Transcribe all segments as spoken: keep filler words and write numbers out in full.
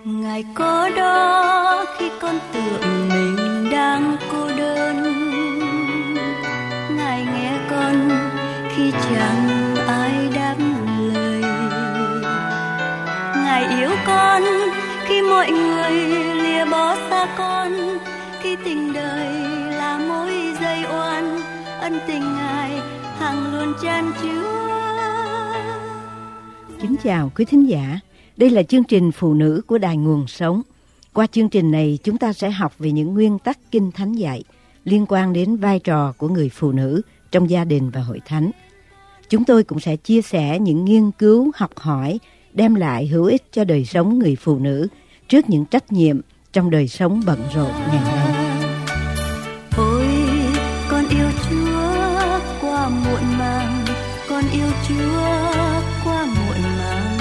Ngài có đó khi con tưởng mình đang cô đơn, Ngài nghe con khi chẳng ai đáp lời, Ngài yêu con khi mọi người lìa bỏ xa con, khi tình đời là mối dây oan, ân tình Ngài hằng luôn chan chứa. Kính chào quý thính giả, đây là chương trình Phụ nữ của Đài Nguồn Sống. Qua chương trình này chúng ta sẽ học về những nguyên tắc Kinh Thánh dạy liên quan đến vai trò của người phụ nữ trong gia đình và hội thánh. Chúng tôi cũng sẽ chia sẻ những nghiên cứu học hỏi đem lại hữu ích cho đời sống người phụ nữ trước những trách nhiệm trong đời sống bận rộn ngày nay. Ôi, con yêu Chúa qua muộn màng, con yêu Chúa qua muộn màng.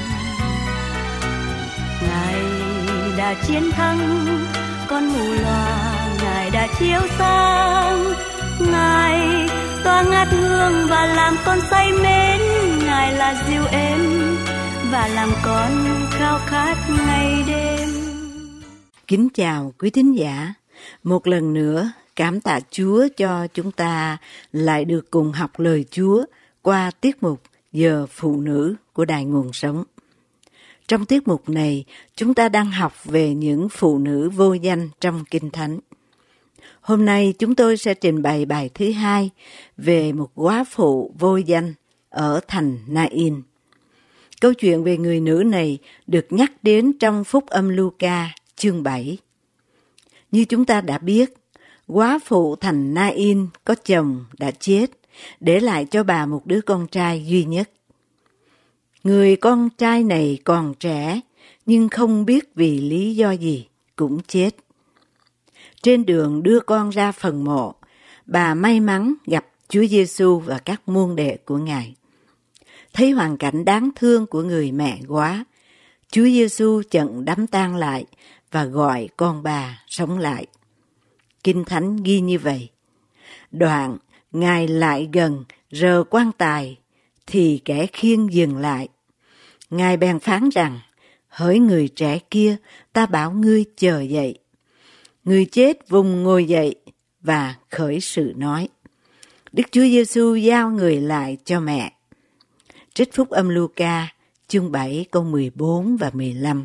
Ngài đã chiến thắng, con mù lòa, Ngài đã chiếu sáng. Ngài tỏa ngát hương và làm con say mến, Ngài là dịu êm và làm con khao khát ngày đêm. Kính chào quý thính giả, một lần nữa cảm tạ Chúa cho chúng ta lại được cùng học lời Chúa qua tiết mục Giờ Phụ Nữ của Đài Nguồn Sống. Trong tiết mục này, chúng ta đang học về những phụ nữ vô danh trong Kinh Thánh. Hôm nay chúng tôi sẽ trình bày bài thứ hai về một góa phụ vô danh ở thành Na-in. Câu chuyện về người nữ này được nhắc đến trong Phúc Âm Luca chương bảy. Như chúng ta đã biết, góa phụ thành Na-in có chồng đã chết, để lại cho bà một đứa con trai duy nhất. Người con trai này còn trẻ, nhưng không biết vì lý do gì cũng chết. Trên đường đưa con ra phần mộ, bà may mắn gặp Chúa Giêsu và các môn đệ của Ngài. Thấy hoàn cảnh đáng thương của người mẹ góa, Chúa Giêsu chận đám tang lại và gọi con bà sống lại. Kinh Thánh ghi như vậy. Đoạn Ngài lại gần rờ quan tài, thì kẻ khiêng dừng lại. Ngài bèn phán rằng, hỡi người trẻ kia, ta bảo ngươi chờ dậy. Người chết vùng ngồi dậy và khởi sự nói. Đức Chúa Giêsu giao người lại cho mẹ. Trích Phúc Âm Luca chương bảy câu mười bốn và mười lăm.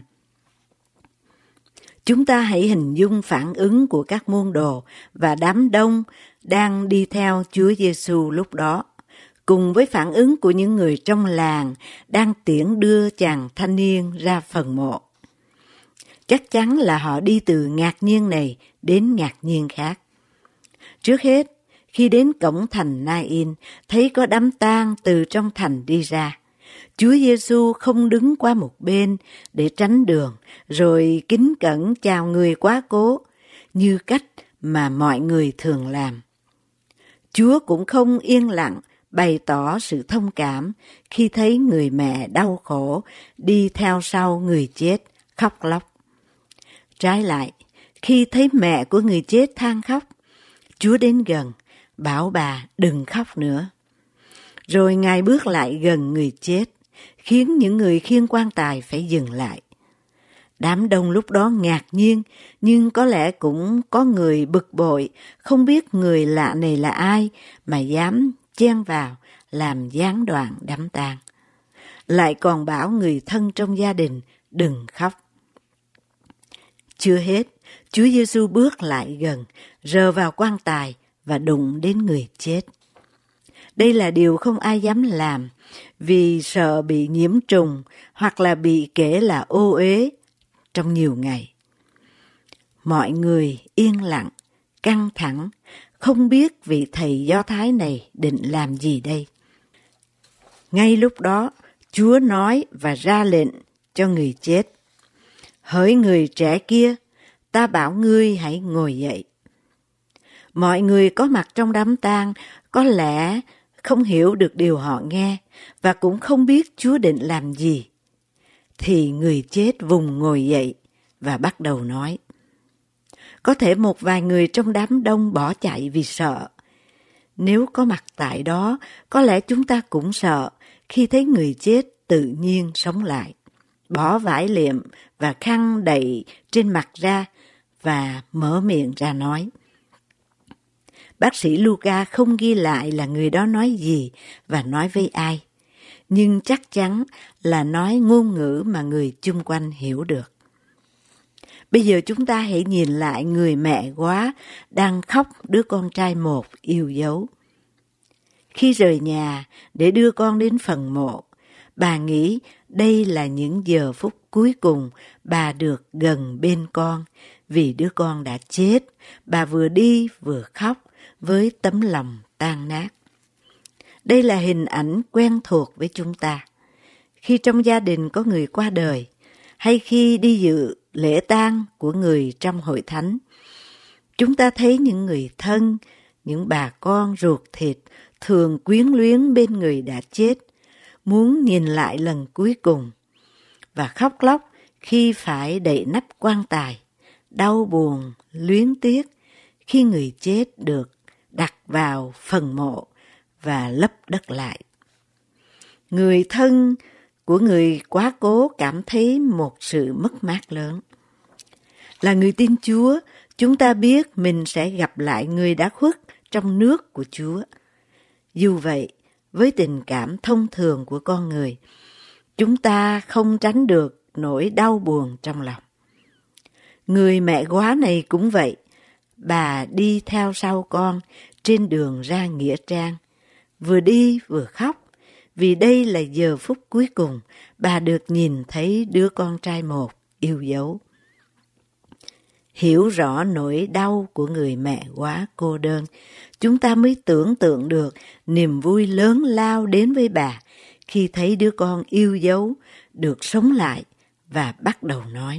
Chúng ta hãy hình dung phản ứng của các môn đồ và đám đông đang đi theo Chúa Giêsu lúc đó, cùng với phản ứng của những người trong làng đang tiễn đưa chàng thanh niên ra phần mộ. Chắc chắn là họ đi từ ngạc nhiên này đến ngạc nhiên khác. Trước hết, khi đến cổng thành Na-in, thấy có đám tang từ trong thành đi ra. Chúa Giêsu không đứng qua một bên để tránh đường, rồi kính cẩn chào người quá cố, như cách mà mọi người thường làm. Chúa cũng không yên lặng bày tỏ sự thông cảm khi thấy người mẹ đau khổ đi theo sau người chết khóc lóc. Trái lại, khi thấy mẹ của người chết than khóc, Chúa đến gần, bảo bà đừng khóc nữa. Rồi Ngài bước lại gần người chết, khiến những người khiêng quan tài phải dừng lại. Đám đông lúc đó ngạc nhiên, nhưng có lẽ cũng có người bực bội, không biết người lạ này là ai mà dám chen vào làm gián đoạn đám tang. Lại còn bảo người thân trong gia đình đừng khóc. Chưa hết, Chúa Giêsu bước lại gần, rờ vào quan tài và đụng đến người chết. Đây là điều không ai dám làm, vì sợ bị nhiễm trùng hoặc là bị kể là ô uế trong nhiều ngày. Mọi người yên lặng, căng thẳng, không biết vị thầy Do Thái này định làm gì đây. Ngay lúc đó, Chúa nói và ra lệnh cho người chết. Hỡi người trẻ kia, ta bảo ngươi hãy ngồi dậy. Mọi người có mặt trong đám tang có lẽ không hiểu được điều họ nghe và cũng không biết Chúa định làm gì. Thì người chết vùng ngồi dậy và bắt đầu nói. Có thể một vài người trong đám đông bỏ chạy vì sợ. Nếu có mặt tại đó, có lẽ chúng ta cũng sợ khi thấy người chết tự nhiên sống lại. bỏ vải liệm và khăn đậy trên mặt ra và mở miệng ra nói. Bác sĩ Luca không ghi lại là người đó nói gì và nói với ai, nhưng chắc chắn là nói ngôn ngữ mà người chung quanh hiểu được. Bây giờ chúng ta hãy nhìn lại người mẹ góa đang khóc đứa con trai một yêu dấu. Khi rời nhà để đưa con đến phần mộ, bà nghĩ đây là những giờ phút cuối cùng bà được gần bên con, vì đứa con đã chết, bà vừa đi vừa khóc với tấm lòng tan nát. Đây là hình ảnh quen thuộc với chúng ta. Khi trong gia đình có người qua đời, hay khi đi dự lễ tang của người trong hội thánh, chúng ta thấy những người thân, những bà con ruột thịt thường quyến luyến bên người đã chết, muốn nhìn lại lần cuối cùng, và khóc lóc khi phải đậy nắp quan tài, đau buồn, luyến tiếc khi người chết được đặt vào phần mộ và lấp đất lại. Người thân của người quá cố cảm thấy một sự mất mát lớn. Là người tin Chúa, chúng ta biết mình sẽ gặp lại người đã khuất trong nước của Chúa. Dù vậy, với tình cảm thông thường của con người, chúng ta không tránh được nỗi đau buồn trong lòng. Người mẹ góa này cũng vậy. Bà đi theo sau con trên đường ra nghĩa trang, vừa đi vừa khóc, vì đây là giờ phút cuối cùng bà được nhìn thấy đứa con trai một yêu dấu. Hiểu rõ nỗi đau của người mẹ quá cô đơn, chúng ta mới tưởng tượng được niềm vui lớn lao đến với bà khi thấy đứa con yêu dấu được sống lại và bắt đầu nói.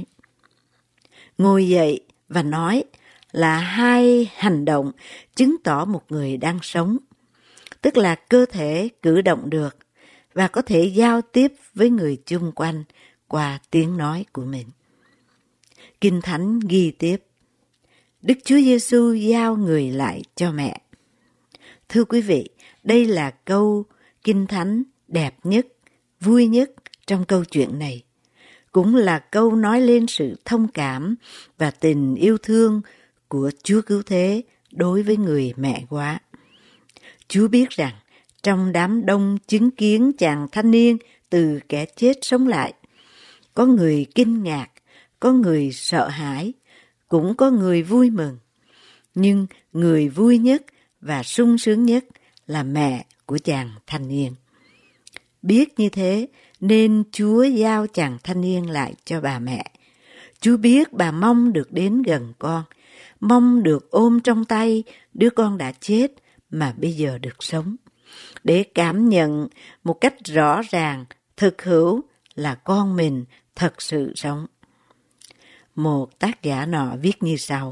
Ngồi dậy và nói là hai hành động chứng tỏ một người đang sống, tức là cơ thể cử động được và có thể giao tiếp với người chung quanh qua tiếng nói của mình. Kinh Thánh ghi tiếp, Đức Chúa Giêsu giao người lại cho mẹ. Thưa quý vị, đây là câu Kinh Thánh đẹp nhất, vui nhất trong câu chuyện này. Cũng là câu nói lên sự thông cảm và tình yêu thương của Chúa Cứu Thế đối với người mẹ góa. Chúa biết rằng trong đám đông chứng kiến chàng thanh niên từ kẻ chết sống lại, có người kinh ngạc, có người sợ hãi, cũng có người vui mừng. Nhưng người vui nhất và sung sướng nhất là mẹ của chàng thanh niên. Biết như thế nên Chúa giao chàng thanh niên lại cho bà mẹ. Chúa biết bà mong được đến gần con, mong được ôm trong tay đứa con đã chết mà bây giờ được sống, để cảm nhận một cách rõ ràng, thực hữu là con mình thật sự sống. Một tác giả nọ viết như sau: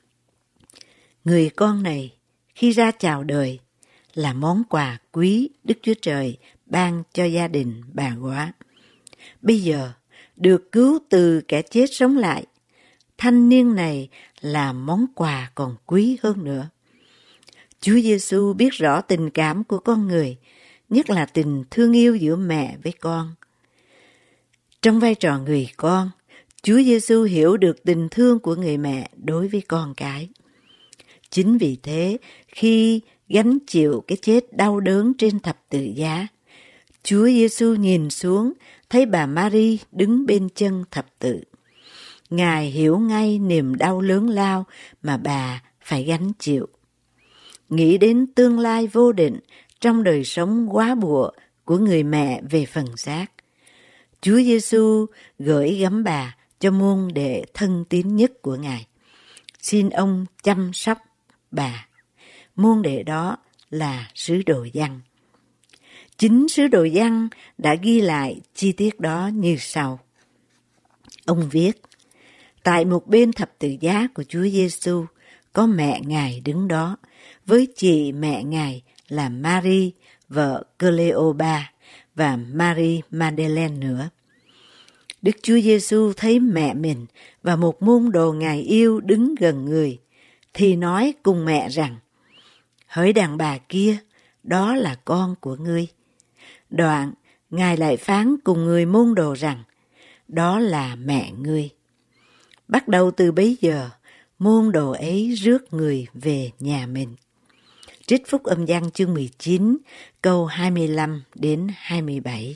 Người con này khi ra chào đời là món quà quý Đức Chúa Trời ban cho gia đình bà góa. Bây giờ được cứu từ kẻ chết sống lại, thanh niên này là món quà còn quý hơn nữa. Chúa Giêsu biết rõ tình cảm của con người, nhất là tình thương yêu giữa mẹ với con. Trong vai trò người con, Chúa Giêsu hiểu được tình thương của người mẹ đối với con cái. Chính vì thế, khi gánh chịu cái chết đau đớn trên thập tự giá, Chúa Giêsu nhìn xuống thấy bà Mary đứng bên chân thập tự. Ngài hiểu ngay niềm đau lớn lao mà bà phải gánh chịu. Nghĩ đến tương lai vô định trong đời sống góa bụa của người mẹ về phần xác, Chúa Giêsu gửi gắm bà cho môn đệ thân tín nhất của Ngài. Xin ông chăm sóc bà. Môn đệ đó là sứ đồ Giăng. Chính sứ đồ Giăng đã ghi lại chi tiết đó như sau. Ông viết, tại một bên thập tự giá của Chúa Giêsu có mẹ Ngài đứng đó, với chị mẹ Ngài là Mary, vợ Cleopa, và Mary Magdalene nữa. Đức Chúa Giêsu thấy mẹ mình và một môn đồ Ngài yêu đứng gần người, thì nói cùng mẹ rằng, hỡi đàn bà kia, đó là con của ngươi. Đoạn, Ngài lại phán cùng người môn đồ rằng, đó là mẹ ngươi. Bắt đầu từ bấy giờ, môn đồ ấy rước người về nhà mình. Trích Phúc Âm Giăng chương mười chín, câu hai mươi lăm đến hai mươi bảy.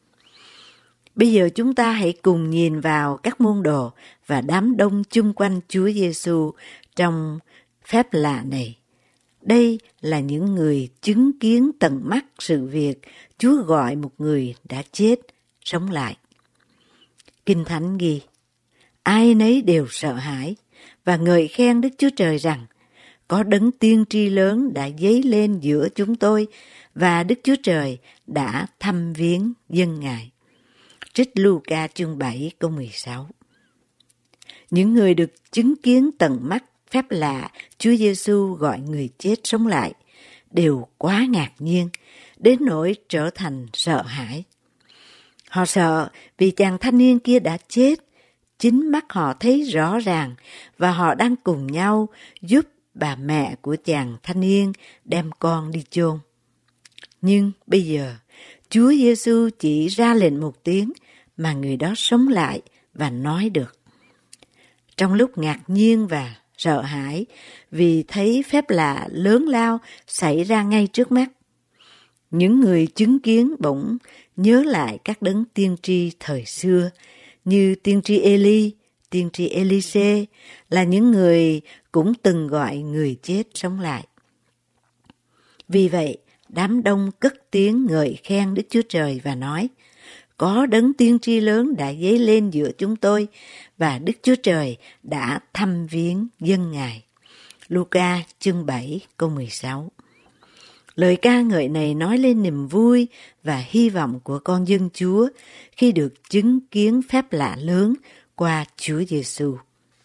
Bây giờ chúng ta hãy cùng nhìn vào các môn đồ và đám đông chung quanh Chúa Giêsu trong phép lạ này. Đây là những người chứng kiến tận mắt sự việc Chúa gọi một người đã chết sống lại. Kinh Thánh ghi, ai nấy đều sợ hãi và ngợi khen Đức Chúa Trời rằng, có đấng tiên tri lớn đã dấy lên giữa chúng tôi và Đức Chúa Trời đã thăm viếng dân Ngài. Trích Luca chương bảy câu mười sáu. Những người được chứng kiến tận mắt phép lạ Chúa Giêsu gọi người chết sống lại đều quá ngạc nhiên đến nỗi trở thành sợ hãi. Họ sợ vì chàng thanh niên kia đã chết, chính mắt họ thấy rõ ràng và họ đang cùng nhau giúp bà mẹ của chàng thanh niên đem con đi chôn. Nhưng bây giờ, Chúa Giêsu chỉ ra lệnh một tiếng mà người đó sống lại và nói được. Trong lúc ngạc nhiên và sợ hãi vì thấy phép lạ lớn lao xảy ra ngay trước mắt, những người chứng kiến bỗng nhớ lại các đấng tiên tri thời xưa như tiên tri Eli, tiên tri Elise là những người cũng từng gọi người chết sống lại. Vì vậy, đám đông cất tiếng ngợi khen Đức Chúa Trời và nói, có đấng tiên tri lớn đã dấy lên giữa chúng tôi và Đức Chúa Trời đã thăm viếng dân Ngài. Luca chương bảy câu mười sáu. Lời ca ngợi này nói lên niềm vui và hy vọng của con dân Chúa khi được chứng kiến phép lạ lớn qua Chúa Giêsu.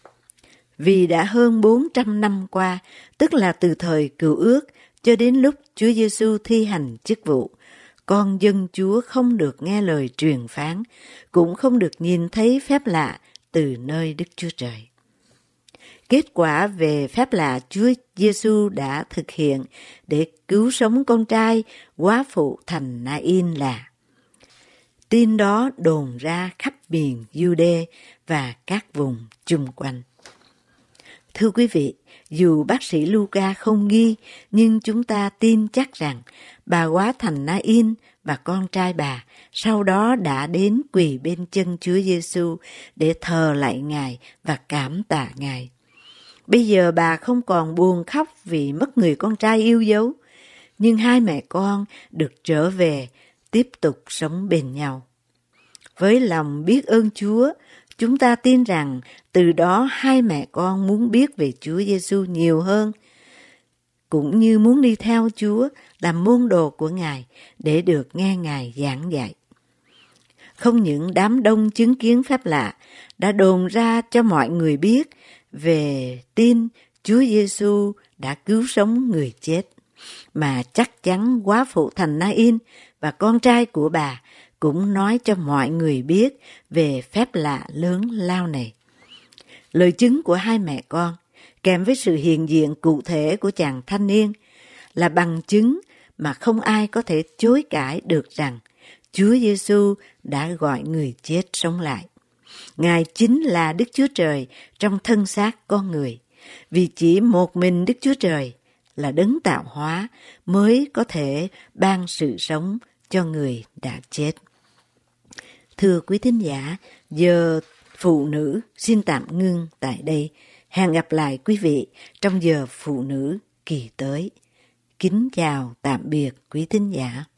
Vì đã hơn bốn trăm năm qua, tức là từ thời Cựu Ước cho đến lúc Chúa Giêsu thi hành chức vụ, con dân Chúa không được nghe lời truyền phán, cũng không được nhìn thấy phép lạ từ nơi Đức Chúa Trời. Kết quả về phép lạ Chúa Giêsu đã thực hiện để cứu sống con trai góa phụ thành Na-in là tin đó đồn ra khắp miền Giu-đê và các vùng chung quanh. Thưa quý vị, dù bác sĩ Luca không ghi, nhưng chúng ta tin chắc rằng bà góa thành Na-in và con trai bà sau đó đã đến quỳ bên chân Chúa Giêsu để thờ lạy Ngài và cảm tạ Ngài. Bây giờ bà không còn buồn khóc vì mất người con trai yêu dấu, nhưng hai mẹ con được trở về tiếp tục sống bên nhau. Với lòng biết ơn Chúa, chúng ta tin rằng từ đó hai mẹ con muốn biết về Chúa Giêsu nhiều hơn, cũng như muốn đi theo Chúa làm môn đồ của Ngài để được nghe Ngài giảng dạy. Không những đám đông chứng kiến phép lạ đã đồn ra cho mọi người biết về tin Chúa Giêsu đã cứu sống người chết, mà chắc chắn góa phụ thành Na-in và con trai của bà cũng nói cho mọi người biết về phép lạ lớn lao này. Lời chứng của hai mẹ con, kèm với sự hiện diện cụ thể của chàng thanh niên, là bằng chứng mà không ai có thể chối cãi được rằng Chúa Giêsu đã gọi người chết sống lại. Ngài chính là Đức Chúa Trời trong thân xác con người, vì chỉ một mình Đức Chúa Trời là đấng tạo hóa mới có thể ban sự sống cho người đã chết. Thưa quý thính giả, giờ phụ nữ xin tạm ngưng tại đây. Hẹn gặp lại quý vị trong giờ phụ nữ kỳ tới. Kính chào tạm biệt quý thính giả.